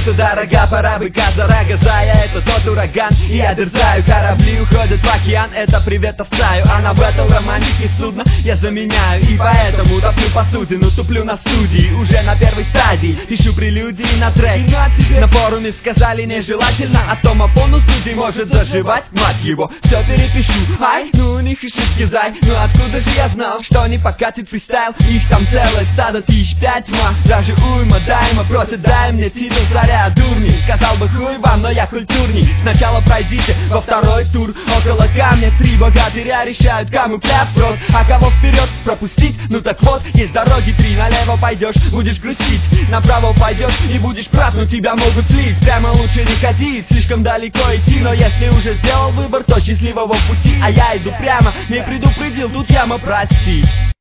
что дорога, пора быка за рога. Зая, это тот ураган, и я дерзаю. Корабли уходят в океан, это привет Овсаю. А на бэтл романтики судно я заменяю. И поэтому топлю посудину, туплю на студии. Уже на первой стадии пишу прелюдии на трек. На форуме сказали нежелательно, а то Мапону студии может заживать, мать его. Все перепишу, ай, ну у них и шишки зай. Ну откуда же я знал, что не покатит фристайл? Их там целое стадо, 1005 тьма. Даже уйма дайма просят, дай мне титул царя дурни. Сказал бы хуй вам, но я культурней. Сначала пройдите во второй тур. Около камня 3 богатыря решают, кому кляп в рот, а кого вперед пропустить. Ну так вот, есть дороги 3. Налево пойдешь, будешь грустить. Направо пойдешь и будешь прав, но тебя могут слить. Прямо лучше не ходи, слишком далеко идти. Но если уже сделал выбор, то счастливого пути. А я иду прямо, не предупредил, тут яма, прости.